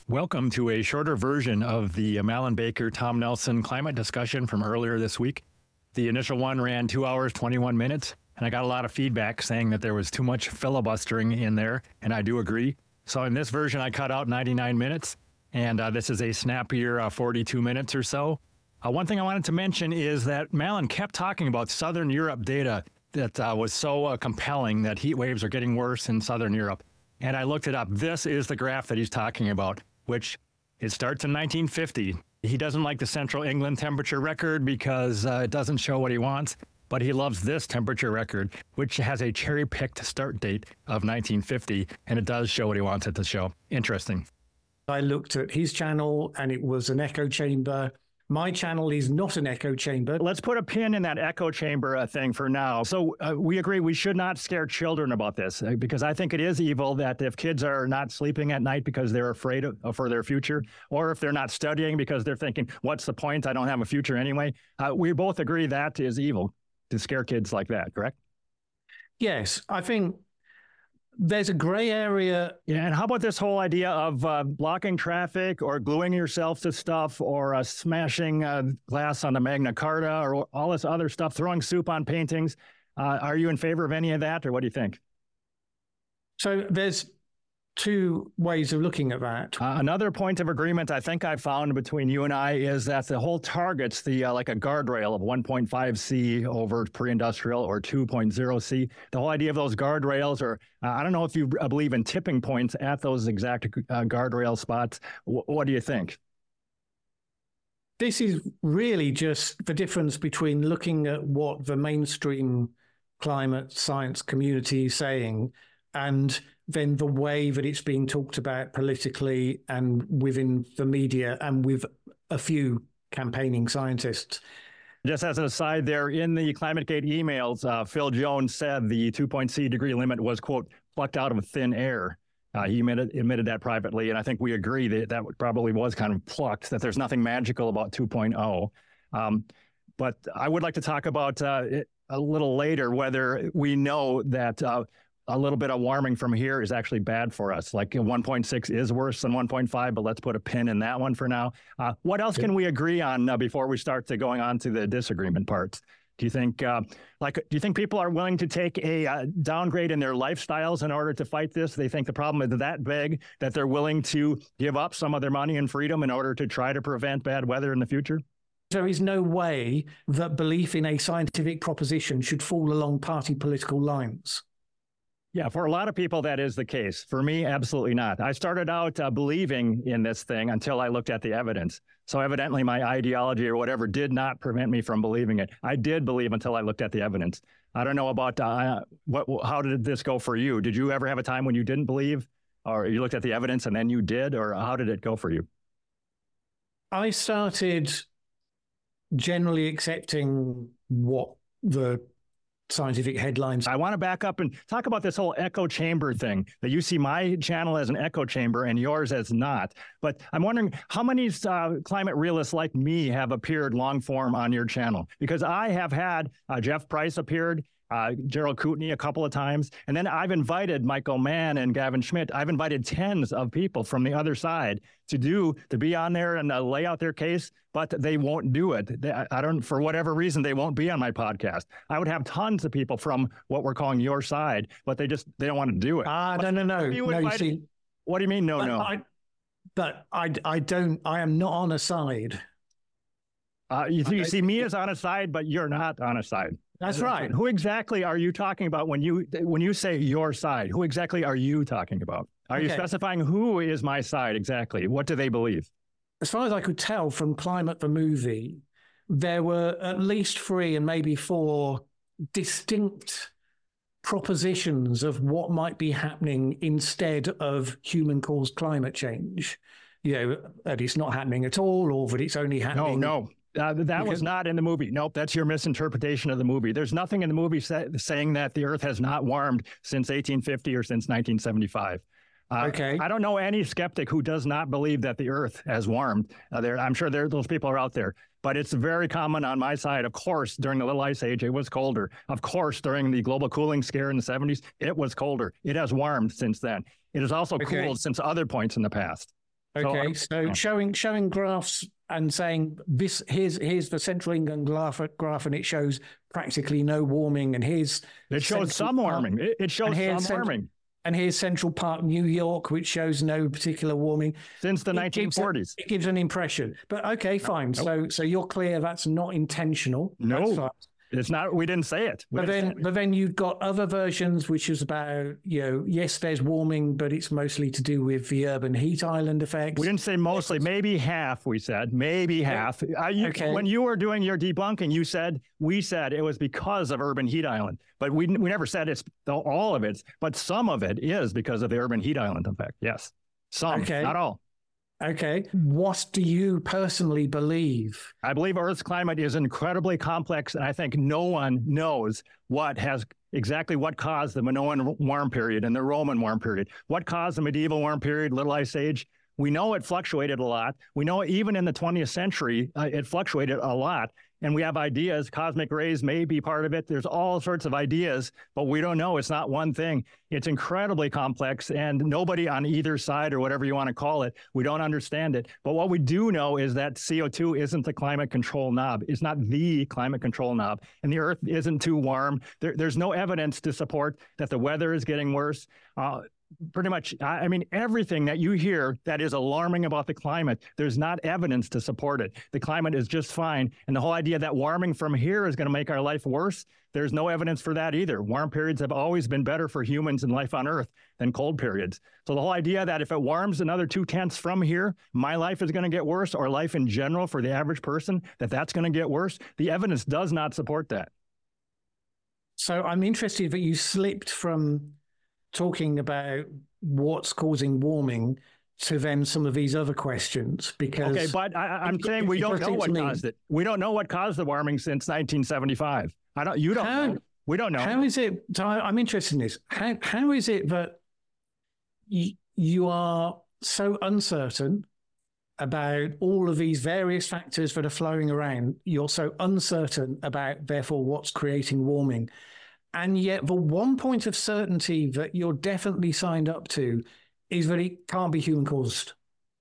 Welcome to a shorter version of the Malin Baker, Tom Nelson climate discussion from earlier this week. The initial one ran 2 hours, 21 minutes, and I got a lot of feedback saying that there was too much filibustering in there, and I do agree. So in this version, I cut out 99 minutes, and this is a snappier 42 minutes or so. One thing I wanted to mention is that Malin kept talking about Southern Europe data that was so compelling that heat waves are getting worse in Southern Europe. And I looked it up. This is the graph that he's talking about, which it starts in 1950. He doesn't like the Central England temperature record because it doesn't show what he wants, but he loves this temperature record, which has a cherry-picked start date of 1950, and it does show what he wants it to show. Interesting. I looked at his channel, and it was an echo chamber. My channel is not an echo chamber. Let's put a pin in that echo chamber thing for now. So we agree we should not scare children about this because I think it is evil that if kids are not sleeping at night because they're afraid for their future, or if they're not studying because they're thinking, what's the point? I don't have a future anyway. We both agree that is evil to scare kids like that, correct? Yes, I think there's a gray area. Yeah, and how about this whole idea of blocking traffic or gluing yourself to stuff or smashing glass on the Magna Carta or all this other stuff, throwing soup on paintings? Are you in favor of any of that, or what do you think? So there's two ways of looking at that. Another point of agreement I think I found between you and I is that the whole target's like a guardrail of 1.5 C over pre-industrial or 2.0 C. The whole idea of those guardrails, or I don't know if you believe in tipping points at those exact guardrail spots. What do you think? This is really just the difference between looking at what the mainstream climate science community is saying and then the way that it's being talked about politically and within the media and with a few campaigning scientists. Just as an aside there, in the ClimateGate emails, Phil Jones said the 2.C degree limit was, quote, plucked out of thin air. He admitted that privately, and I think we agree that probably was kind of plucked, that there's nothing magical about 2.0. But I would like to talk about it a little later, whether we know that a little bit of warming from here is actually bad for us. Like 1.6 is worse than 1.5, but let's put a pin in that one for now. What else can we agree on before we start going on to the disagreement parts? Do you think, do you think people are willing to take a downgrade in their lifestyles in order to fight this? They think the problem is that big that they're willing to give up some of their money and freedom in order to try to prevent bad weather in the future? There is no way that belief in a scientific proposition should fall along party political lines. Yeah, for a lot of people, that is the case. For me, absolutely not. I started out believing in this thing until I looked at the evidence. So evidently my ideology or whatever did not prevent me from believing it. I did believe until I looked at the evidence. I don't know about how did this go for you? Did you ever have a time when you didn't believe, or you looked at the evidence and then you did, or how did it go for you? I started generally accepting what the scientific headlines. I want to back up and talk about this whole echo chamber thing, that you see my channel as an echo chamber and yours as not. But I'm wondering how many climate realists like me have appeared long form on your channel? Because I have had Jeff Price appeared, Gerald Kootenai a couple of times, and then I've invited Michael Mann and Gavin Schmidt. I've invited tens of people from the other side to be on there and lay out their case, but they won't do it. For whatever reason, they won't be on my podcast. I would have tons of people from what we're calling your side, but they don't want to do it. No. You see, what do you mean? No. I am not on a side. You see me as on a side, but you're not on a side. That's right. Who exactly are you talking about when you say your side? Who exactly are you talking about? Are you specifying who is my side exactly? What do they believe? As far as I could tell from Climate the Movie, there were at least 3 and maybe 4 distinct propositions of what might be happening instead of human-caused climate change. That it's not happening at all, or that it's only happening. No. That was not in the movie. Nope, that's your misinterpretation of the movie. There's nothing in the movie saying that the Earth has not warmed since 1850 or since 1975. Okay. I don't know any skeptic who does not believe that the Earth has warmed. I'm sure those people are out there. But it's very common on my side. Of course, during the Little Ice Age, it was colder. Of course, during the global cooling scare in the 70s, it was colder. It has warmed since then. It has also cooled since other points in the past. Okay, so showing graphs and saying this, here's the Central England graph, and it shows practically no warming, and it shows some warming. It shows some warming. And here's Central Park, New York, which shows no particular warming since the 1940s. It gives an impression, but okay, fine. Nope. So you're clear that's not intentional. No. It's not. We didn't say it. But then you've got other versions, which is about, yes, there's warming, but it's mostly to do with the urban heat island effects. We didn't say mostly. Maybe half. We said maybe half. Okay. When you were doing your debunking, we said it was because of urban heat island, but we never said it's all of it. But some of it is because of the urban heat island effect. Yes, some, not all. Okay. What do you personally believe? I believe Earth's climate is incredibly complex, and I think no one knows exactly what caused the Minoan warm period and the Roman warm period. What caused the medieval warm period, Little Ice Age? We know it fluctuated a lot. We know even in the 20th century, it fluctuated a lot. And we have ideas. Cosmic rays may be part of it. There's all sorts of ideas, but we don't know. It's not one thing. It's incredibly complex, and nobody on either side, or whatever you want to call it, we don't understand it. But what we do know is that CO2 isn't the climate control knob. It's not the climate control knob. And the Earth isn't too warm. There's no evidence to support that the weather is getting worse. Pretty much, I mean, everything that you hear that is alarming about the climate, there's not evidence to support it. The climate is just fine. And the whole idea that warming from here is going to make our life worse, there's no evidence for that either. Warm periods have always been better for humans and life on Earth than cold periods. So the whole idea that if it warms another 0.2 from here, my life is going to get worse, or life in general for the average person, that's going to get worse, the evidence does not support that. So I'm interested that you slipped from talking about what's causing warming to then some of these other questions, because... Okay, but I'm saying we don't know what caused it. We don't know what caused the warming since 1975. You don't know. We don't know. How is it... I'm interested in this. How is it that you are so uncertain about all of these various factors that are flowing around? You're so uncertain about, therefore, what's creating warming. And yet the one point of certainty that you're definitely signed up to is that it can't be human caused.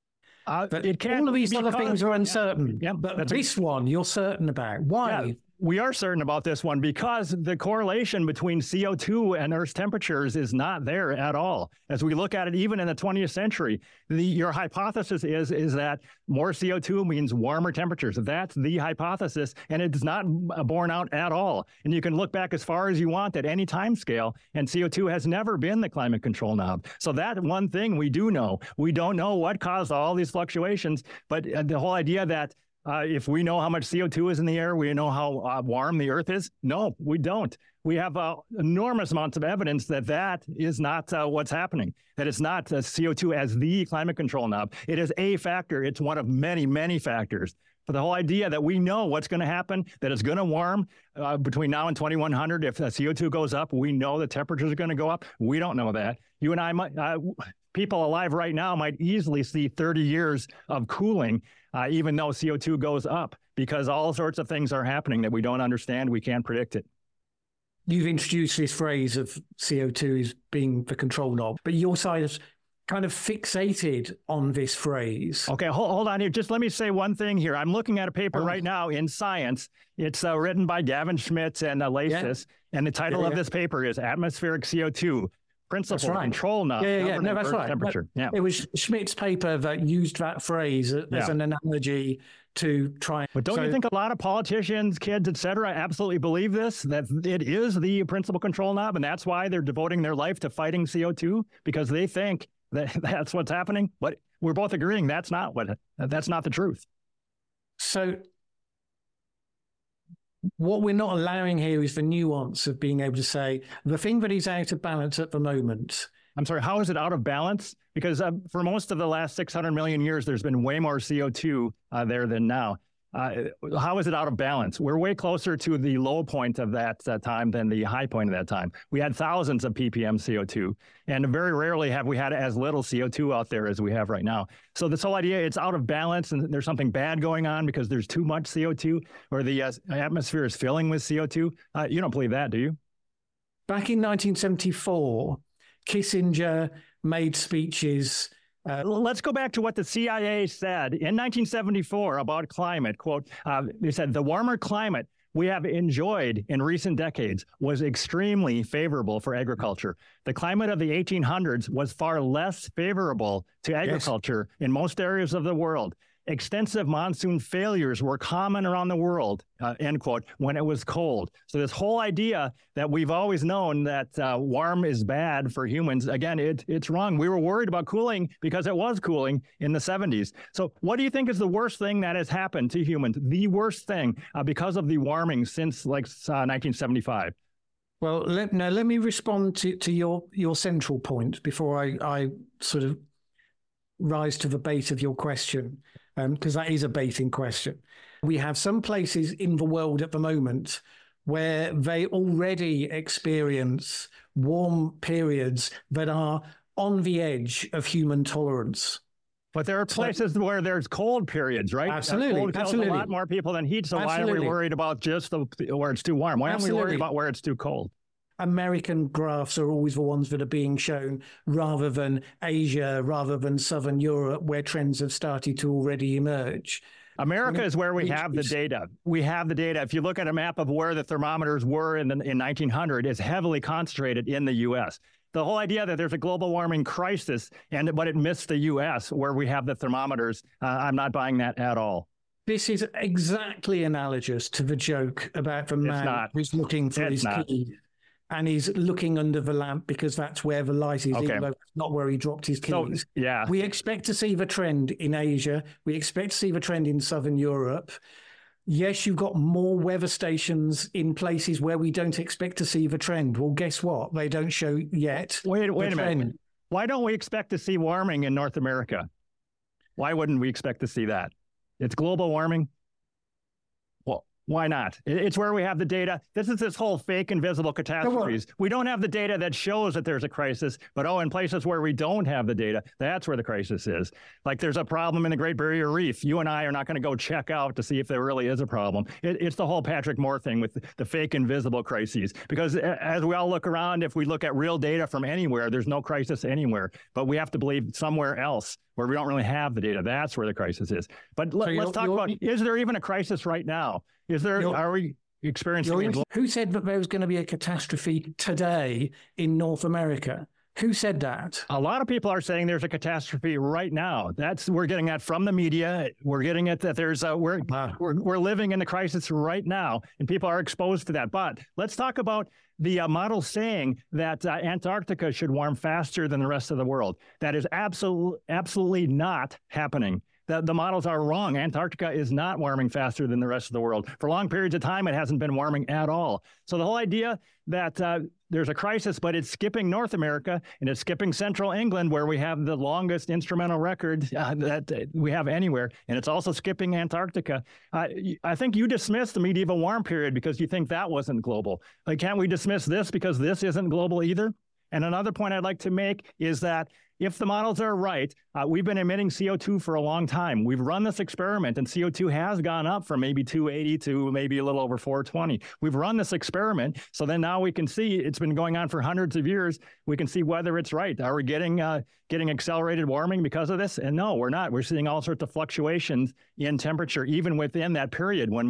It can't. All of these other things are uncertain. Yeah, but this one you're certain about. Why? Yeah. We are certain about this one because the correlation between CO2 and Earth's temperatures is not there at all. As we look at it, even in the 20th century, your hypothesis is that more CO2 means warmer temperatures. That's the hypothesis, and it's not borne out at all. And you can look back as far as you want at any time scale, and CO2 has never been the climate control knob. So that one thing we do know. We don't know what caused all these fluctuations, but the whole idea that if we know how much CO2 is in the air, we know how warm the Earth is. No, we don't. We have enormous amounts of evidence that is not what's happening, that it's not CO2 as the climate control knob. It is a factor. It's one of many, many factors. But the whole idea that we know what's going to happen, that it's going to warm between now and 2100, if CO2 goes up, we know the temperatures are going to go up. We don't know that. You and I might... people alive right now might easily see 30 years of cooling, even though CO2 goes up, because all sorts of things are happening that we don't understand. We can't predict it. You've introduced this phrase of CO2 as being the control knob, but your side is kind of fixated on this phrase. Okay, hold on here. Just let me say one thing here. I'm looking at a paper right now in Science. It's written by Gavin Schmitz and Lasis, and the title of this paper is Atmospheric CO2. Principal control knob. No, that's right. Temperature. Yeah. It was Schmidt's paper that used that phrase as an analogy to try. But don't you think a lot of politicians, kids, et cetera, absolutely believe this, that it is the principal control knob, and that's why they're devoting their life to fighting CO2, because they think that that's what's happening? But we're both agreeing that's not the truth. So what we're not allowing here is the nuance of being able to say the thing that is out of balance at the moment. I'm sorry, how is it out of balance? Because for most of the last 600 million years, there's been way more CO2 there than now. How is it out of balance? We're way closer to the low point of that time than the high point of that time. We had thousands of ppm CO2, and very rarely have we had as little CO2 out there as we have right now. So this whole idea, it's out of balance and there's something bad going on because there's too much CO2, or the atmosphere is filling with CO2. You don't believe that, do you? Back in 1974, Kissinger made speeches Let's go back to what the CIA said in 1974 about climate. Quote, they said, the warmer climate we have enjoyed in recent decades was extremely favorable for agriculture. The climate of the 1800s was far less favorable to agriculture in most areas of the world. Extensive monsoon failures were common around the world, end quote, when it was cold. So this whole idea that we've always known that warm is bad for humans, again, it's wrong. We were worried about cooling because it was cooling in the 70s. So what do you think is the worst thing that has happened to humans? The worst thing because of the warming since 1975? Well, let me respond to your central point before I sort of rise to the bait of your question. Because that is a baiting question. We have some places in the world at the moment where they already experience warm periods that are on the edge of human tolerance. But there are places where there's cold periods, right? Absolutely. Cold kills a lot more people than heat. So why are we worried about just where it's too warm? Why aren't we worried about where it's too cold? American graphs are always the ones that are being shown rather than Asia, rather than Southern Europe, where trends have started to already emerge. America is where we have the data. We have the data. If you look at a map of where the thermometers were in 1900, it's heavily concentrated in the U.S. The whole idea that there's a global warming crisis, but it missed the U.S. where we have the thermometers, I'm not buying that at all. This is exactly analogous to the joke about the man who's looking for his key. And he's looking under the lamp because that's where the light is, even though it's not where he dropped his keys. So, we expect to see the trend in Asia. We expect to see the trend in Southern Europe. Yes, you've got more weather stations in places where we don't expect to see the trend. Well, guess what? They don't show yet. Wait a minute. Why don't we expect to see warming in North America? Why wouldn't we expect to see that? It's global warming. Why not? It's where we have the data. This is this whole fake invisible catastrophes. We don't have the data that shows that there's a crisis, but in places where we don't have the data, that's where the crisis is. Like there's a problem in the Great Barrier Reef. You and I are not going to go check out to see if there really is a problem. It's the whole Patrick Moore thing with the fake invisible crises. Because as we all look around, if we look at real data from anywhere, there's no crisis anywhere. But we have to believe somewhere else where we don't really have the data. That's where the crisis is. But let's talk about, is there even a crisis right now? Are we experiencing? Who said that there was going to be a catastrophe today in North America? Who said that? A lot of people are saying there's a catastrophe right now. We're getting that from the media. We're getting it that there's we're living in the crisis right now, and people are exposed to that. But let's talk about the model saying that Antarctica should warm faster than the rest of the world. That is absolutely not happening. The models are wrong. Antarctica is not warming faster than the rest of the world. For long periods of time, it hasn't been warming at all. So the whole idea that there's a crisis, but it's skipping North America and it's skipping Central England, where we have the longest instrumental record that we have anywhere, and it's also skipping Antarctica. I think you dismissed the medieval warm period because you think that wasn't global. Like, can't we dismiss this because this isn't global either? And another point I'd like to make is that if the models are right, we've been emitting CO2 for a long time. We've run this experiment, and CO2 has gone up from maybe 280 to maybe a little over 420. We've run this experiment, so then now we can see it's been going on for hundreds of years. We can see whether it's right. Are we getting accelerated warming because of this? And no, we're not. We're seeing all sorts of fluctuations in temperature, even within that period when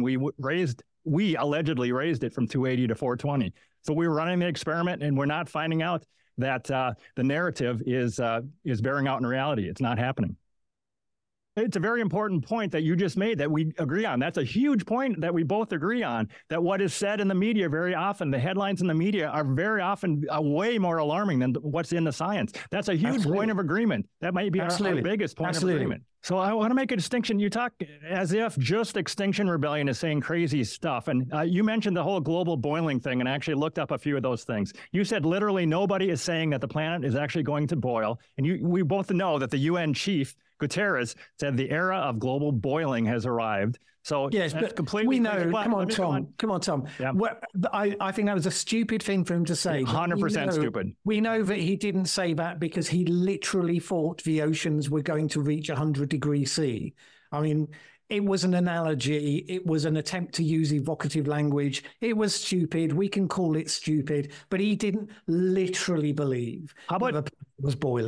we allegedly raised it from 280 to 420. So we were running the experiment, and we're not finding out that the narrative is bearing out in reality. It's not happening. It's a very important point that you just made that we agree on. That's a huge point that we both agree on, that what is said in the media very often, the headlines in the media are very often way more alarming than what's in the science. That's a huge point of agreement. That might be our biggest point of agreement. So I want to make a distinction. You talk as if just Extinction Rebellion is saying crazy stuff. And you mentioned the whole global boiling thing, and I actually looked up a few of those things. You said literally nobody is saying that the planet is actually going to boil. And we both know that the UN chief, Guterres, said the era of global boiling has arrived. So yes, but completely. We know. Come on, Tom. Yeah. I think that was a stupid thing for him to say. 100% stupid. We know that he didn't say that because he literally thought the oceans were going to reach 100 degrees C. I mean, it was an analogy. It was an attempt to use evocative language. It was stupid. We can call it stupid, but he didn't literally believe that the planet was boiling.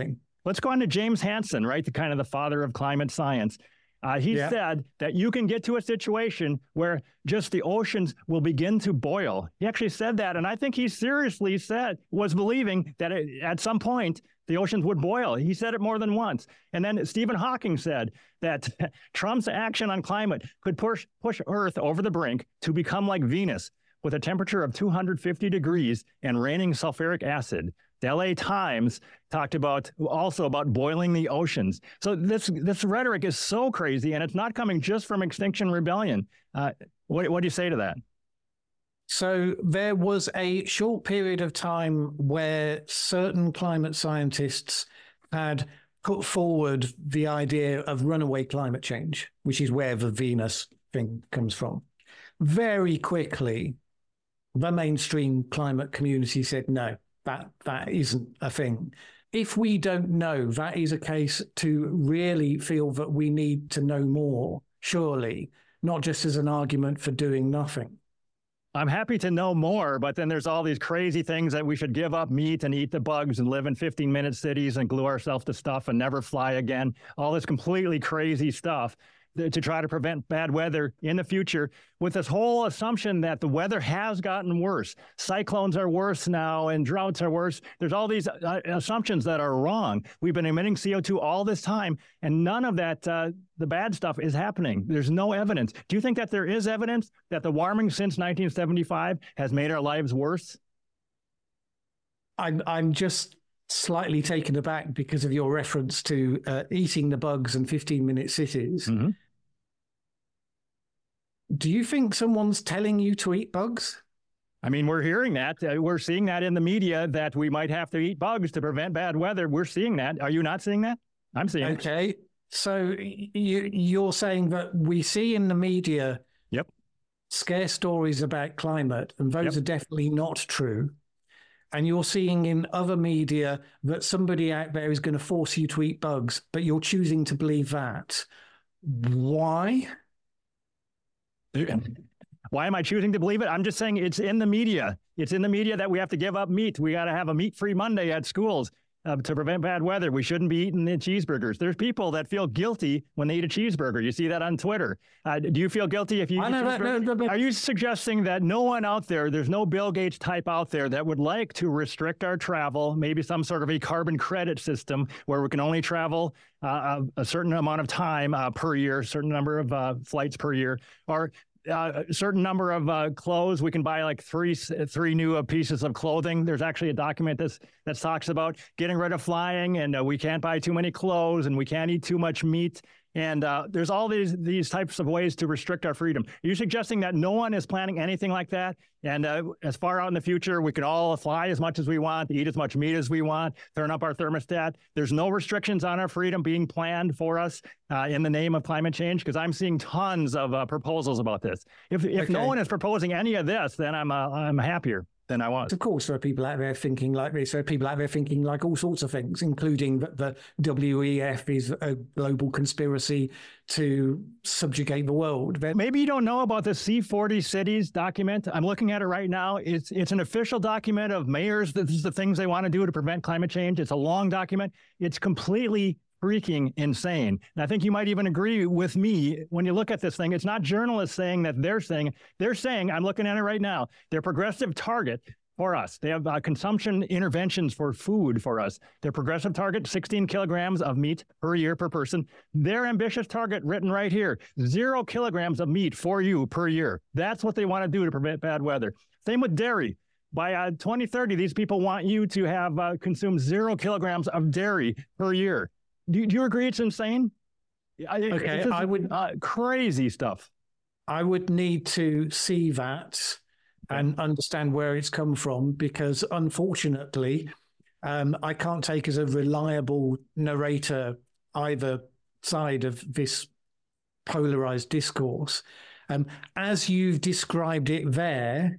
Let's go on to James Hansen, right? The kind of the father of climate science. He said that you can get to a situation where just the oceans will begin to boil. He actually said that, and I think he seriously was believing that at some point the oceans would boil. He said it more than once. And then Stephen Hawking said that Trump's action on climate could push Earth over the brink to become like Venus, with a temperature of 250 degrees and raining sulfuric acid. The LA Times talked also about boiling the oceans. So this rhetoric is so crazy, and it's not coming just from Extinction Rebellion. What do you say to that? So there was a short period of time where certain climate scientists had put forward the idea of runaway climate change, which is where the Venus thing comes from. Very quickly, the mainstream climate community said, no, that isn't a thing. If we don't know, that is a case to really feel that we need to know more, surely, not just as an argument for doing nothing. I'm happy to know more, but then there's all these crazy things that we should give up meat and eat the bugs and live in 15-minute cities and glue ourselves to stuff and never fly again. All this completely crazy stuff to try to prevent bad weather in the future, with this whole assumption that the weather has gotten worse. Cyclones are worse now and droughts are worse. There's all these assumptions that are wrong. We've been emitting CO2 all this time, and none of that, the bad stuff is happening. There's no evidence. Do you think that there is evidence that the warming since 1975 has made our lives worse? I'm just slightly taken aback because of your reference to eating the bugs and 15-minute cities. Mm-hmm. Do you think someone's telling you to eat bugs? I mean, we're hearing that. We're seeing that in the media, that we might have to eat bugs to prevent bad weather. We're seeing that. Are you not seeing that? I'm seeing it. Okay. So you're saying that we see in the media scare stories about climate, and those are definitely not true. And you're seeing in other media that somebody out there is going to force you to eat bugs, but you're choosing to believe that. Why? Why am I choosing to believe it? I'm just saying it's in the media. It's in the media that we have to give up meat. We got to have a meat-free Monday at schools to prevent bad weather. We shouldn't be eating the cheeseburgers. There's people that feel guilty when they eat a cheeseburger. You see that on Twitter. Do you feel guilty if you eat a cheeseburger? No. Are you suggesting that no one out there, there's no Bill Gates type out there that would like to restrict our travel, maybe some sort of a carbon credit system where we can only travel a certain amount of time per year, a certain number of flights per year, or a certain number of clothes? We can buy like three new pieces of clothing. There's actually a document that talks about getting rid of flying, and we can't buy too many clothes, and we can't eat too much meat. And there's all these types of ways to restrict our freedom. Are you suggesting that no one is planning anything like that? And as far out in the future, we can all fly as much as we want, eat as much meat as we want, turn up our thermostat. There's no restrictions on our freedom being planned for us in the name of climate change? Because I'm seeing tons of proposals about this. If no one is proposing any of this, then I'm happier than I was. Of course, there are people out there thinking like this. There are people out there thinking like all sorts of things, including that the WEF is a global conspiracy to subjugate the world. Maybe you don't know about the C40 Cities document. I'm looking at it right now. It's an official document of mayors. This is the things they want to do to prevent climate change. It's a long document. It's completely freaking insane. And I think you might even agree with me when you look at this thing. It's not journalists saying that they're saying, I'm looking at it right now, their progressive target for us. They have consumption interventions for food for us. Their progressive target, 16 kilograms of meat per year per person. Their ambitious target written right here, 0 kilograms of meat for you per year. That's what they want to do to prevent bad weather. Same with dairy. By 2030, these people want you to have consumed 0 kilograms of dairy per year. Do you agree it's insane? Okay, I would crazy stuff. I would need to see that and understand where it's come from, because unfortunately, I can't take as a reliable narrator either side of this polarized discourse. As you've described it there,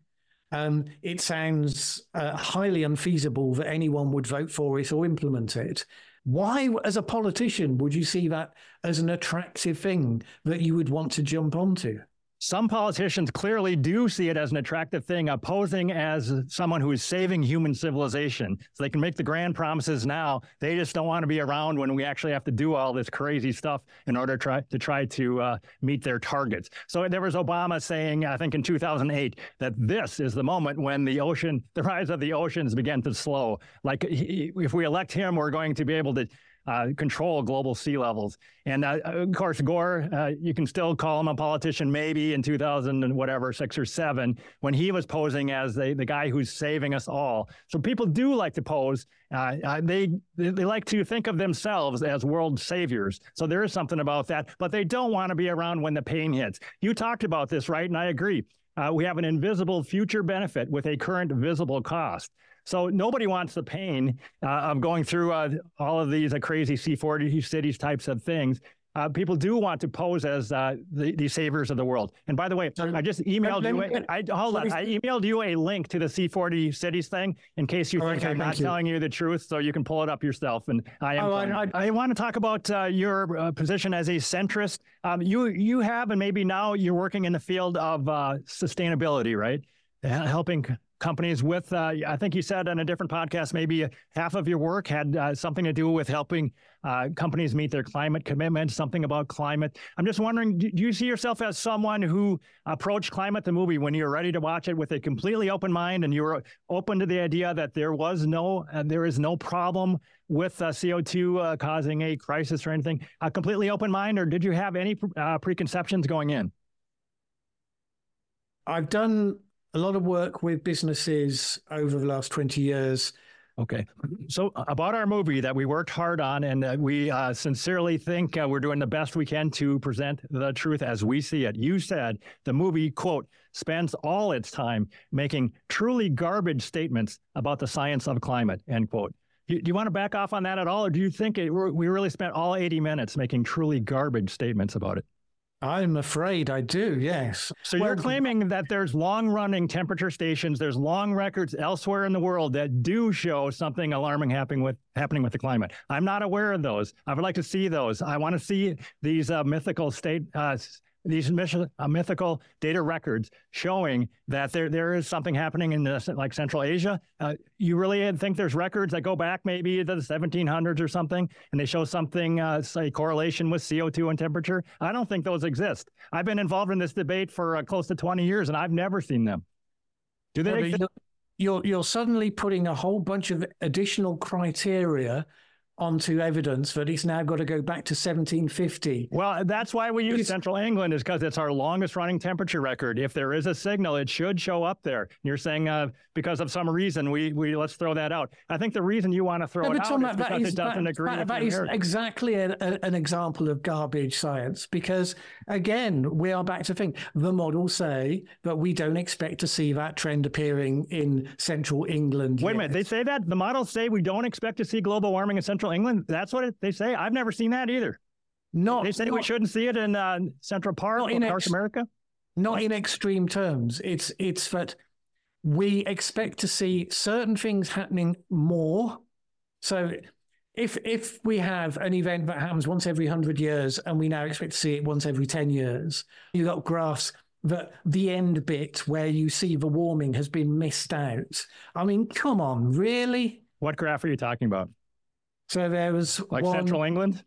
it sounds highly unfeasible that anyone would vote for it or implement it. Why, as a politician, would you see that as an attractive thing that you would want to jump onto? some politicians clearly do see it as an attractive thing, posing as someone who is saving human civilization. So they can make the grand promises now. They just don't want to be around when we actually have to do all this crazy stuff in order to try to meet their targets. So there was Obama saying, I think in 2008, that this is the moment when the rise of the oceans began to slow. Like if we elect him, we're going to be able to control global sea levels. And of course, Gore, you can still call him a politician maybe in 2000 and whatever, 6 or 7, when he was posing as the guy who's saving us all. So people do like to pose. They like to think of themselves as world saviors. So there is something about that, but they don't want to be around when the pain hits. You talked about this, right? And I agree. We have an invisible future benefit with a current visible cost. So nobody wants the pain of going through all of these crazy C40 cities types of things. People do want to pose as the saviors of the world. And by the way, I just emailed you. I emailed you a link to the C40 cities thing in case you think I'm not telling you the truth, so you can pull it up yourself. And I want to talk about your position as a centrist. You have, and maybe now you're working in the field of sustainability, right? Helping companies with, I think you said on a different podcast, maybe half of your work had something to do with helping companies meet their climate commitments, something about climate. I'm just wondering, do you see yourself as someone who approached Climate the movie when you're ready to watch it with a completely open mind and you were open to the idea that there is no problem with CO2 causing a crisis or anything, a completely open mind, or did you have any preconceptions going in? I've done a lot of work with businesses over the last 20 years. Okay. So about our movie that we worked hard on, and we sincerely think we're doing the best we can to present the truth as we see it. You said the movie, quote, spends all its time making truly garbage statements about the science of climate, end quote. Do you want to back off on that at all? Or do you think we really spent all 80 minutes making truly garbage statements about it? I'm afraid I do, yes. So you're claiming that there's long-running temperature stations, there's long records elsewhere in the world that do show something alarming happening with the climate. I'm not aware of those. I would like to see those. I want to see these mythical mythical data records showing that there is something happening in like Central Asia. You really think there's records that go back maybe to the 1700s or something, and they show something, say, correlation with CO2 and temperature? I don't think those exist. I've been involved in this debate for close to 20 years, and I've never seen them. Do they exist? You're suddenly putting a whole bunch of additional criteria onto evidence that it's now got to go back to 1750. Well, that's why we use Central England, is because it's our longest running temperature record. If there is a signal, it should show up there. You're saying because of some reason, we let's throw that out. I think the reason you want to throw it out is because it doesn't agree with that is exactly an example of garbage science, because, again, we are back to think. The models say that we don't expect to see that trend appearing in Central England Wait a minute. They say that? The models say we don't expect to see global warming in Central England? That's what they say? I've never seen that either. They say we shouldn't see it in Central Park or North America? Not in extreme terms. It's that we expect to see certain things happening more. So if we have an event that happens once every 100 years and we now expect to see it once every 10 years, you've got graphs that the end bit where you see the warming has been missed out. I mean, come on, really? What graph are you talking about? So there was Central England?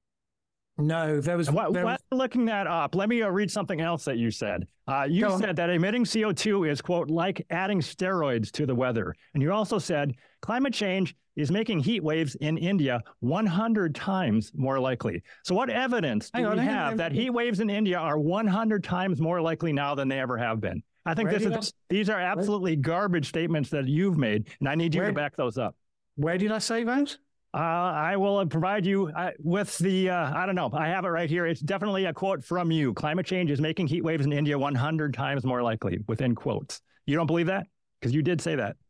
No, there was... While looking that up, let me read something else that you said. You said that emitting CO2 is, quote, like adding steroids to the weather. And you also said climate change is making heat waves in India 100 times more likely. So what evidence do we have that heat waves in India are 100 times more likely now than they ever have been? I think these are absolutely garbage statements that you've made, and I need you to back those up. Where did I say those? I will provide you with the, I don't know, I have it right here. It's definitely a quote from you. Climate change is making heat waves in India 100 times more likely, within quotes. You don't believe that? Because you did say that.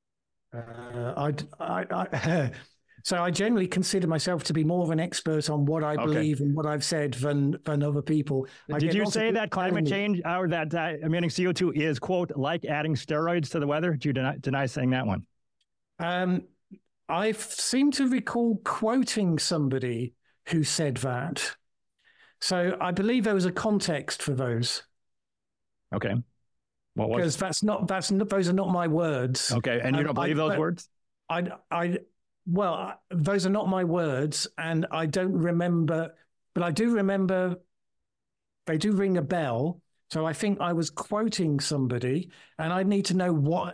So I generally consider myself to be more of an expert on what I believe and what I've said than other people. Did you say that climate change or that emitting CO2 is, quote, like adding steroids to the weather? Did you deny saying that one? I seem to recall quoting somebody who said that. So I believe there was a context for those. Okay. What was? Because those are not my words. Okay, and you don't believe those words? Well, those are not my words, and I don't remember, but I do remember they do ring a bell. So I think I was quoting somebody, and I need to know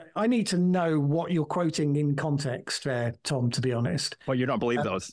what you're quoting in context there, Tom, to be honest. Well, you don't believe those.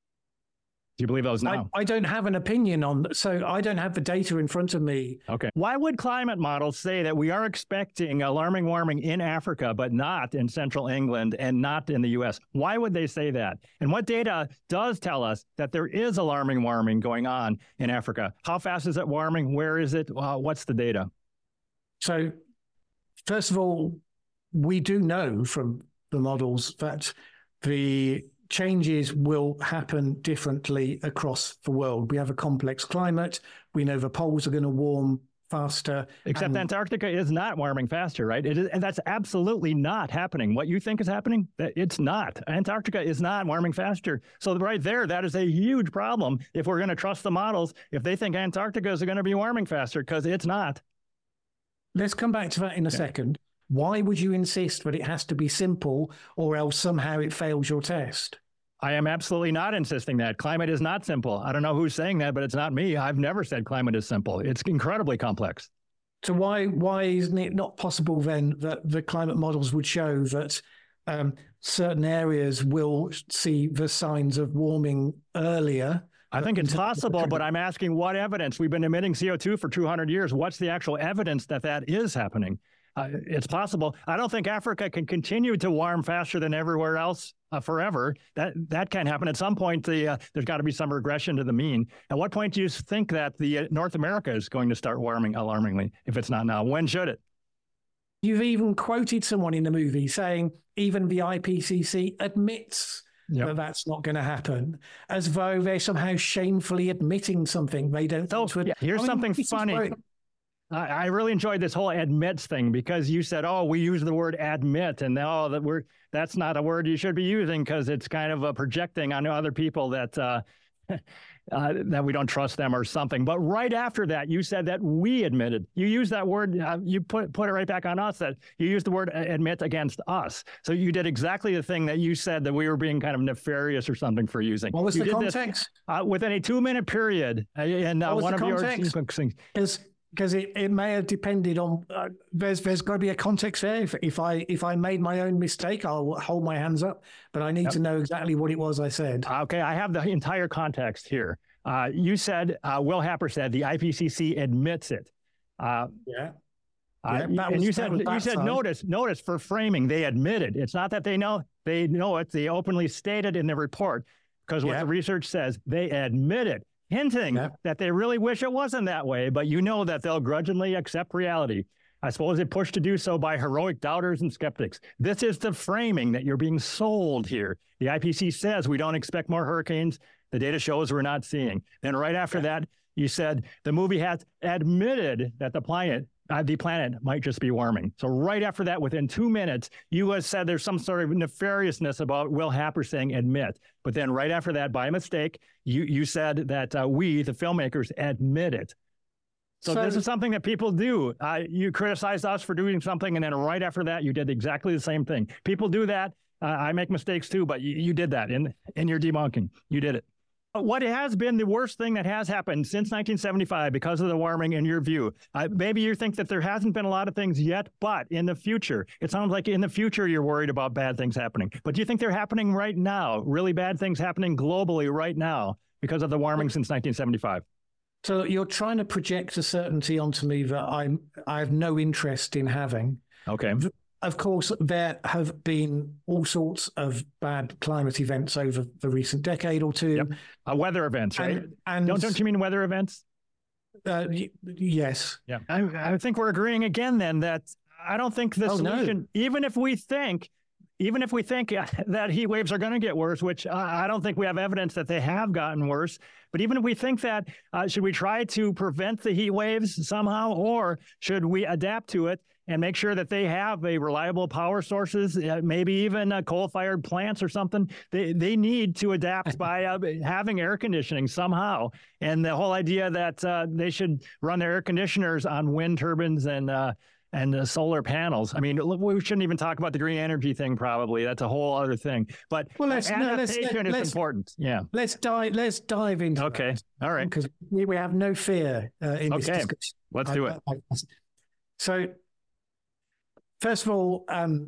Do you believe those now? I don't have an opinion on, so I don't have the data in front of me. Okay. Why would climate models say that we are expecting alarming warming in Africa, but not in central England and not in the U.S.? Why would they say that? And what data does tell us that there is alarming warming going on in Africa? How fast is it warming? Where is it? What's the data? So, first of all, we do know from the models that the changes will happen differently across the world. We have a complex climate. We know the poles are going to warm faster. Except Antarctica is not warming faster, right? It is, and that's absolutely not happening. What you think is happening, it's not. Antarctica is not warming faster. So right there, that is a huge problem if we're going to trust the models, if they think Antarctica is going to be warming faster, because it's not. Let's come back to that in a second. Why would you insist that it has to be simple or else somehow it fails your test? I am absolutely not insisting that. Climate is not simple. I don't know who's saying that, but it's not me. I've never said climate is simple. It's incredibly complex. So why isn't it not possible then that the climate models would show that certain areas will see the signs of warming earlier? I think it's possible, but I'm asking what evidence? We've been emitting CO2 for 200 years. What's the actual evidence that that is happening? It's possible. I don't think Africa can continue to warm faster than everywhere else forever. That can't happen. At some point, there's got to be some regression to the mean. At what point do you think that the North America is going to start warming alarmingly? If it's not now, when should it? You've even quoted someone in the movie saying even the IPCC admits that that's not going to happen, as though they're somehow shamefully admitting something they don't want to admit. Here's something funny. I really enjoyed this whole admits thing because you said, oh, we use the word admit, and that's not a word you should be using because it's kind of projecting on other people that that we don't trust them or something. But right after that, you said that we admitted. You used that word, you put it right back on us, that you used the word admit against us. So you did exactly the thing that you said that we were being kind of nefarious or something for using. What was the context? Within a 2-minute period. And one of your things. Because it may have depended on there's got to be a context there. If I made my own mistake, I'll hold my hands up. But I need to know exactly what it was I said. Okay, I have the entire context here. You said Will Happer said the IPCC admits it. And you said notice for framing. They admitted. It's not that they know it. They openly stated in the report because what the research says, they admit it. Hinting that they really wish it wasn't that way, but you know that they'll grudgingly accept reality. I suppose it pushed to do so by heroic doubters and skeptics. This is the framing that you're being sold here. The IPCC says we don't expect more hurricanes. The data shows we're not seeing. Then right after that, you said the movie has admitted that the planet might just be warming. So right after that, within 2 minutes, you said there's some sort of nefariousness about Will Happer saying admit. But then right after that, by mistake, you said that we, the filmmakers, admit it. So this is something that people do. You criticized us for doing something, and then right after that, you did exactly the same thing. People do that. I make mistakes too, but you did that in your debunking. You did it. What has been the worst thing that has happened since 1975 because of the warming in your view? Maybe you think that there hasn't been a lot of things yet, but in the future, it sounds like in the future you're worried about bad things happening. But do you think they're happening right now? Really bad things happening globally right now because of the warming since 1975? So you're trying to project a certainty onto me that I have no interest in having. Okay. Of course, there have been all sorts of bad climate events over the recent decade or two. Yep. Weather events, right? And don't you mean weather events? Yes. Yeah. I think we're agreeing again then that I don't think the solution, even if we think even if we think that heat waves are going to get worse, which I don't think we have evidence that they have gotten worse, but even if we think that, should we try to prevent the heat waves somehow, or should we adapt to it and make sure that they have a reliable power sources, maybe even coal-fired plants or something? They need to adapt by having air conditioning somehow. And the whole idea that they should run their air conditioners on wind turbines and solar panels. I mean, we shouldn't even talk about the green energy thing. Probably that's a whole other thing. But adaptation is important. Yeah. Let's dive into. Okay. That. All right. Because we have no fear in this discussion. Let's do it. So, first of all,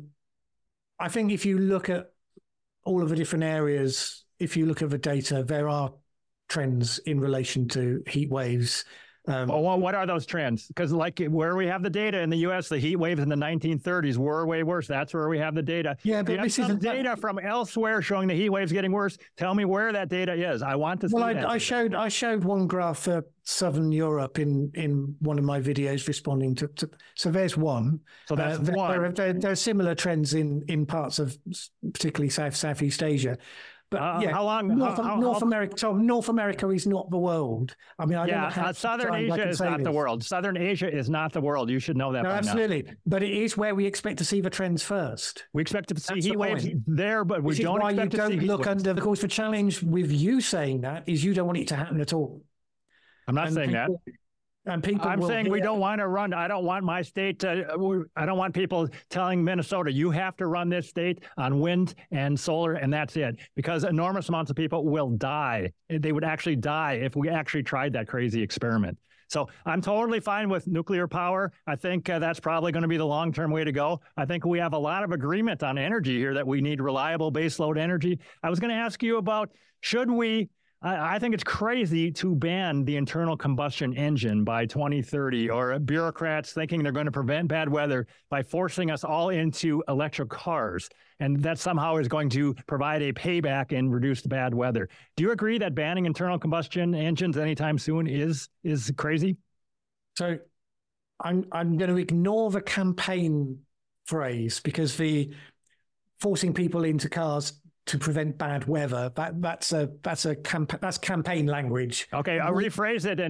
I think if you look at all of the different areas, if you look at the data, there are trends in relation to heat waves. What are those trends? Because like where we have the data in the U.S., the heat waves in the 1930s were way worse. That's where we have the data. Yeah, but this is data from elsewhere showing the heat waves getting worse. Tell me where that data is. I want to see that. I showed one graph for Southern Europe in one of my videos responding to so there's one. So that's one. There are similar trends in parts of particularly Southeast Asia. But how long? North America. So North America is not the world. I mean, I don't know how Southern Asia is not the world. Southern Asia is not the world. You should know that. No, by absolutely. now. But it is where we expect to see the trends first. We expect to see heat waves there, but we don't expect to see heat waves. Under. Of course, the challenge with you saying that is you don't want it to happen at all. I'm not saying that. And I'm saying we don't want to run. I don't want my state to. I don't want people telling Minnesota, you have to run this state on wind and solar, and that's it. Because enormous amounts of people will die. They would actually die if we actually tried that crazy experiment. So I'm totally fine with nuclear power. I think that's probably going to be the long-term way to go. I think we have a lot of agreement on energy here that we need reliable baseload energy. I was going to ask you about, should we I think it's crazy to ban the internal combustion engine by 2030, or bureaucrats thinking they're going to prevent bad weather by forcing us all into electric cars. And that somehow is going to provide a payback in reduced bad weather. Do you agree that banning internal combustion engines anytime soon is crazy? So I'm going to ignore the campaign phrase, because the forcing people into cars to prevent bad weather, that's campaign language. Okay, I'll rephrase it.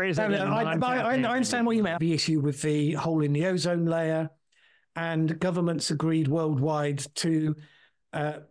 I understand what you meant. The issue with the hole in the ozone layer, and governments agreed worldwide to ban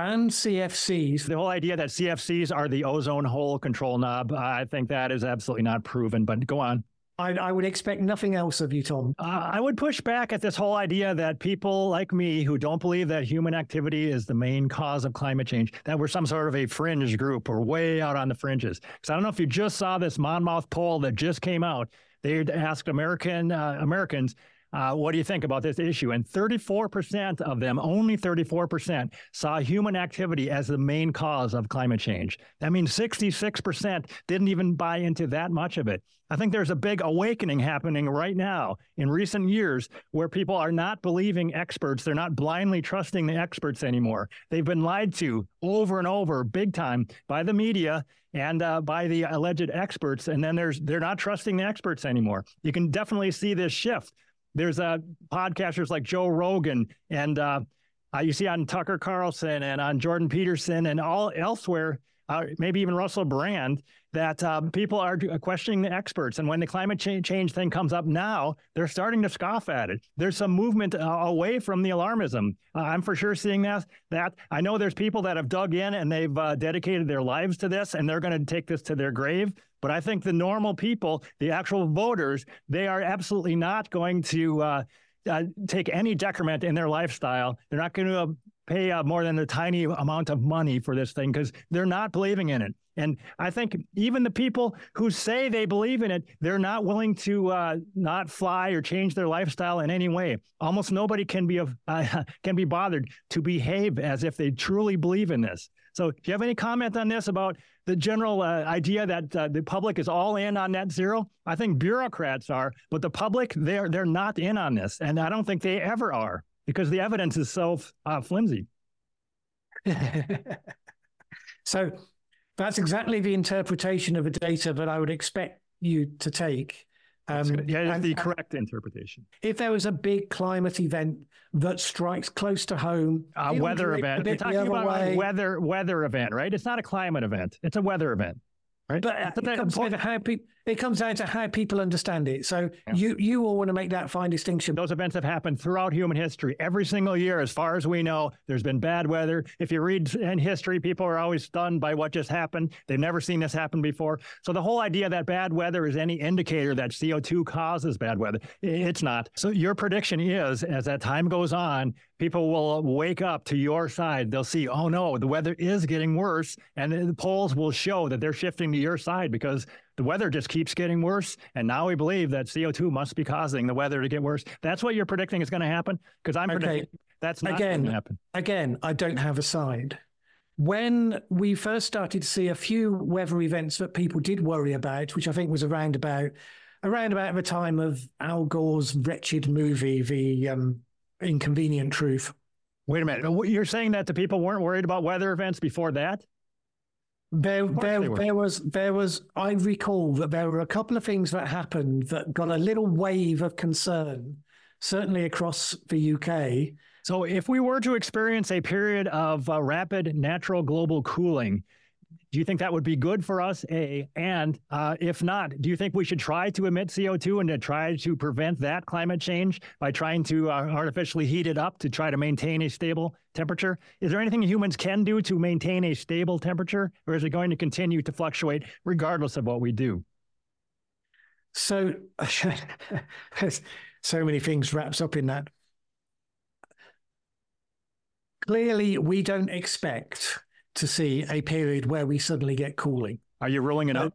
CFCs. The whole idea that CFCs are the ozone hole control knob, I think that is absolutely not proven, but go on. I would expect nothing else of you, Tom. I would push back at this whole idea that people like me who don't believe that human activity is the main cause of climate change, that we're some sort of a fringe group or way out on the fringes. Because I don't know if you just saw this Monmouth poll that just came out. They asked Americans, what do you think about this issue? And 34% of them, only 34%, saw human activity as the main cause of climate change. That means 66% didn't even buy into that much of it. I think there's a big awakening happening right now in recent years where people are not believing experts. They're not blindly trusting the experts anymore. They've been lied to over and over, big time, by the media and by the alleged experts. And then they're not trusting the experts anymore. You can definitely see this shift. There's podcasters like Joe Rogan, and you see on Tucker Carlson and on Jordan Peterson and all elsewhere, maybe even Russell Brand, that people are questioning the experts. And when the climate change thing comes up now, they're starting to scoff at it. There's some movement away from the alarmism. I'm for sure seeing that. I know there's people that have dug in and they've dedicated their lives to this, and they're going to take this to their grave. But I think the normal people, the actual voters, they are absolutely not going to take any decrement in their lifestyle. They're not going to pay more than a tiny amount of money for this thing because they're not believing in it. And I think even the people who say they believe in it, they're not willing to not fly or change their lifestyle in any way. Almost nobody can be bothered to behave as if they truly believe in this. So do you have any comment on this about the general idea that the public is all in on net zero? I think bureaucrats are, but the public, they're not in on this. And I don't think they ever are because the evidence is so flimsy. So that's exactly the interpretation of the data that I would expect you to take. Yeah, that's the correct interpretation. If there was a big climate event that strikes close to home, a weather event. We're talking about a weather event, right? It's not a climate event. It's a weather event. Right? But it comes down to how people understand it. So you all want to make that fine distinction. Those events have happened throughout human history. Every single year, as far as we know, there's been bad weather. If you read in history, people are always stunned by what just happened. They've never seen this happen before. So the whole idea that bad weather is any indicator that CO2 causes bad weather, it's not. So your prediction is, as that time goes on, people will wake up to your side. They'll see, oh no, the weather is getting worse. And the polls will show that they're shifting to your side because the weather just keeps getting worse. And now we believe that CO2 must be causing the weather to get worse. That's what you're predicting is going to happen? Because I'm predicting that's not going to happen. Again, I don't have a side. When we first started to see a few weather events that people did worry about, which I think was around about the time of Al Gore's wretched movie, The Inconvenient Truth. Wait a minute. You're saying that the people weren't worried about weather events before that? There was, I recall that there were a couple of things that happened that got a little wave of concern, certainly across the UK. So if we were to experience a period of rapid natural global cooling, do you think that would be good for us, A? And if not, do you think we should try to emit CO2 and to try to prevent that climate change by trying to artificially heat it up to try to maintain a stable temperature? Is there anything humans can do to maintain a stable temperature, or is it going to continue to fluctuate regardless of what we do? So, so many things wrapped up in that. Clearly, we don't expect to see a period where we suddenly get cooling. Are you ruling it out?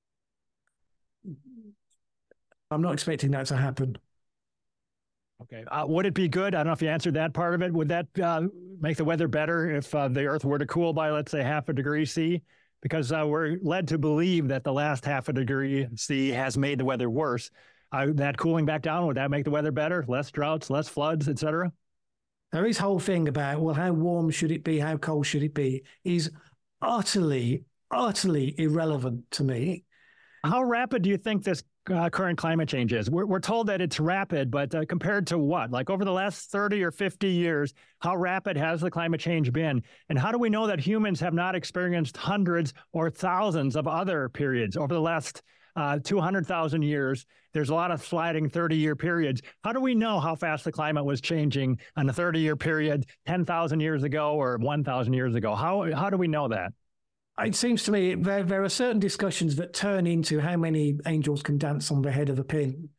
I'm not expecting that to happen. Okay. Would it be good? I don't know if you answered that part of it. Would that make the weather better if the Earth were to cool by, let's say, 0.5 degree C? Because we're led to believe that the last 0.5 degree C has made the weather worse. That cooling back down, would that make the weather better? Less droughts, less floods, et cetera? Now, this whole thing about, well, how warm should it be? How cold should it be? Is utterly irrelevant to me. How rapid do you think this current climate change is? We're told that it's rapid, but compared to what? Like over the last 30 or 50 years, how rapid has the climate change been? And how do we know that humans have not experienced hundreds or thousands of other periods over the last 200,000 years? There's a lot of sliding 30-year periods. How do we know how fast the climate was changing on a 30-year period 10,000 years ago or 1,000 years ago? How do we know that? It seems to me there are certain discussions that turn into how many angels can dance on the head of a pin.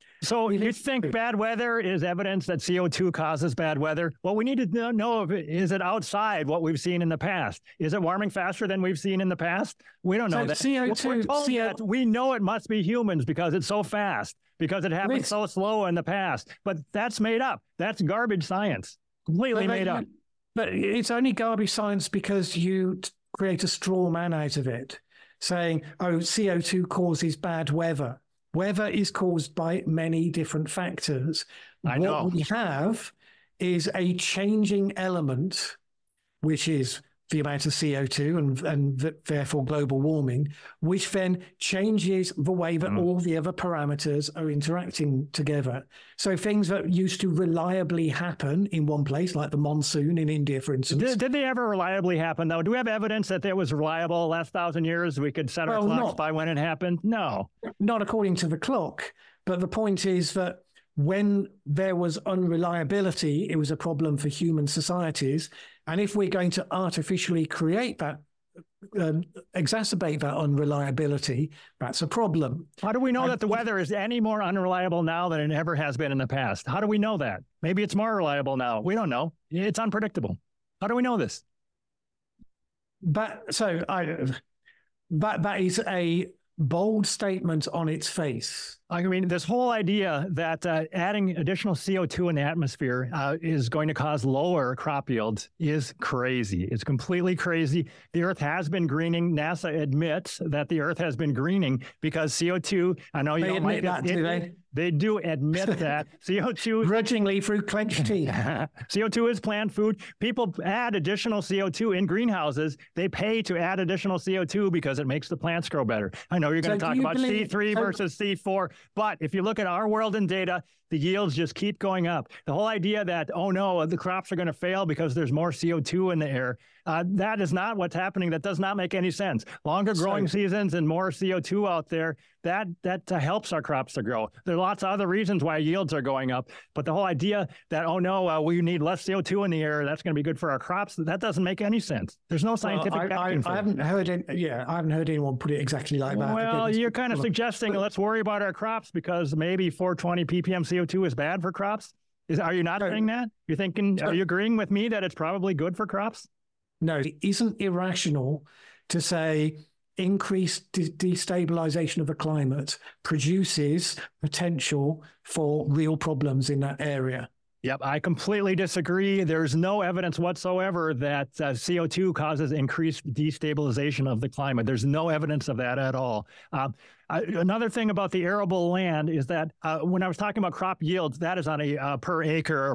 So you think bad weather is evidence that CO2 causes bad weather? Well, we need to know if is it outside what we've seen in the past? Is it warming faster than we've seen in the past? We don't know that. CO2, we know it must be humans because it's so fast, because it happened so slow in the past. But that's made up. That's garbage science. Completely made up. But it's only garbage science because you create a straw man out of it, saying, oh, CO2 causes bad weather. Weather is caused by many different factors. I know. What we have is a changing element, which is the amount of CO2 and therefore global warming, which then changes the way that all the other parameters are interacting together. So things that used to reliably happen in one place, like the monsoon in India, for instance. Did they ever reliably happen, though? Do we have evidence that it was reliable the last 1,000 years? We could set our clocks by when it happened? No. Not according to the clock. But the point is that when there was unreliability, it was a problem for human societies. And if we're going to artificially create that, exacerbate that unreliability, that's a problem. How do we know that the weather is any more unreliable now than it ever has been in the past? How do we know that? Maybe it's more reliable now. We don't know. It's unpredictable. How do we know this? That is a bold statement on its face. I mean, this whole idea that adding additional CO2 in the atmosphere is going to cause lower crop yields is crazy. It's completely crazy. The Earth has been greening. NASA admits that the Earth has been greening because CO2, I know you don't like that, do they? They do admit that CO2 grudgingly through clenched teeth. CO2 is plant food. People add additional CO2 in greenhouses. They pay to add additional CO2 because it makes the plants grow better. I know you're going to talk about C3 versus C4, but if you look at our world in data, the yields just keep going up. The whole idea that, oh no, the crops are going to fail because there's more CO2 in the air, that is not what's happening. That does not make any sense. Longer growing seasons and more CO2 out there, that helps our crops to grow. There are lots of other reasons why yields are going up, but the whole idea that, oh no, we need less CO2 in the air, that's going to be good for our crops, that doesn't make any sense. There's no scientific backing for it. I haven't heard anyone put it exactly like that. Well, you're kind of suggesting let's worry about our crops because maybe 420 ppm CO2 is bad for crops. Are you not saying that? You're thinking, are you agreeing with me that it's probably good for crops? No, it isn't irrational to say increased destabilization of the climate produces potential for real problems in that area. Yep, I completely disagree. There's no evidence whatsoever that CO2 causes increased destabilization of the climate. There's no evidence of that at all. Another thing about the arable land is that when I was talking about crop yields, that is on a per acre or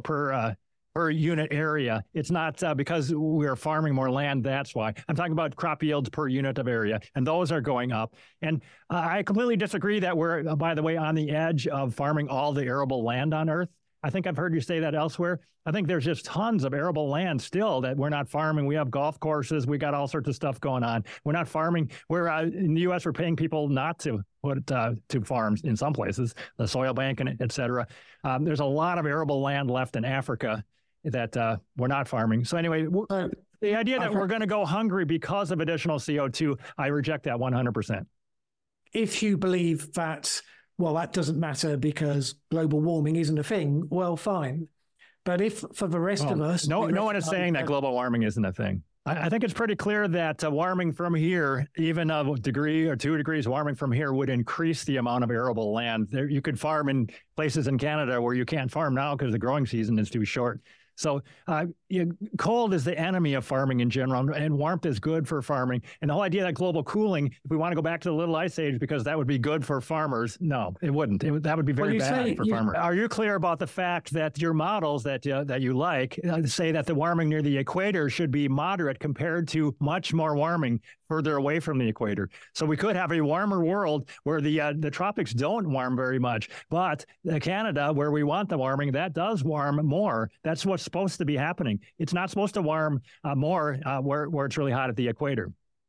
per unit area. It's not because we're farming more land, that's why. I'm talking about crop yields per unit of area, and those are going up. And I completely disagree that we're, by the way, on the edge of farming all the arable land on Earth. I think I've heard you say that elsewhere. I think there's just tons of arable land still that we're not farming. We have golf courses. We got all sorts of stuff going on. We're not farming. We're in the U.S., we're paying people not to put to farms in some places, the soil bank and et cetera. There's a lot of arable land left in Africa that we're not farming. So anyway, the idea that we're going to go hungry because of additional CO2, I reject that 100%. If you believe that, well, that doesn't matter because global warming isn't a thing, well, fine. But if for the rest of us... No one is saying that global warming isn't a thing. I think it's pretty clear that warming from here, even a degree or 2 degrees warming from here would increase the amount of arable land. You could farm in places in Canada where you can't farm now because the growing season is too short. So cold is the enemy of farming in general, and warmth is good for farming. And the whole idea that global cooling, if we want to go back to the Little Ice Age, because that would be good for farmers, no, it wouldn't. That would be very bad for farmers. Are you clear about the fact that your models that you like say that the warming near the equator should be moderate compared to much more warming further away from the equator? So we could have a warmer world where the tropics don't warm very much, but Canada, where we want the warming, that does warm more. That's what's supposed to be happening. It's not supposed to warm more where it's really hot at the equator.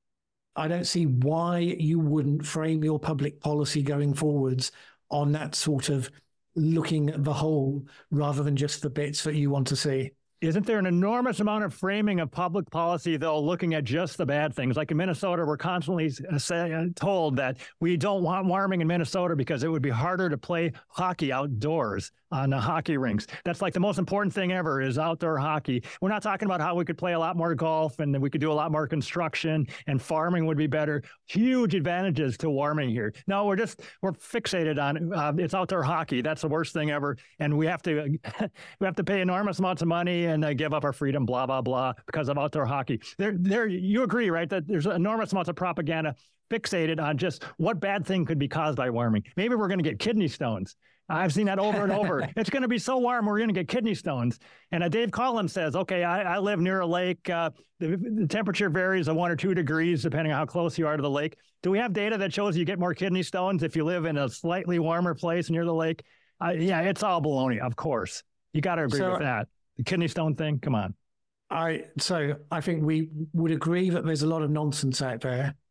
I don't see why you wouldn't frame your public policy going forwards on that sort of looking at the whole rather than just the bits that you want to see. Isn't there an enormous amount of framing of public policy, though, looking at just the bad things? Like in Minnesota, we're constantly told that we don't want warming in Minnesota because it would be harder to play hockey outdoors on the hockey rinks. That's like the most important thing ever is outdoor hockey. We're not talking about how we could play a lot more golf and we could do a lot more construction and farming would be better. Huge advantages to warming here. No, we're fixated on it's outdoor hockey. That's the worst thing ever. And we have to pay enormous amounts of money and give up our freedom, blah, blah, blah, because of outdoor hockey. You agree, right, that there's enormous amounts of propaganda fixated on just what bad thing could be caused by warming. Maybe we're going to get kidney stones. I've seen that over and over. It's going to be so warm, we're going to get kidney stones. And Dave Collins says, okay, I live near a lake. The temperature varies 1 or 2 degrees depending on how close you are to the lake. Do we have data that shows you get more kidney stones if you live in a slightly warmer place near the lake? Yeah, it's all baloney, of course. You got to agree with that. The kidney stone thing, come on. So I think we would agree that there's a lot of nonsense out there.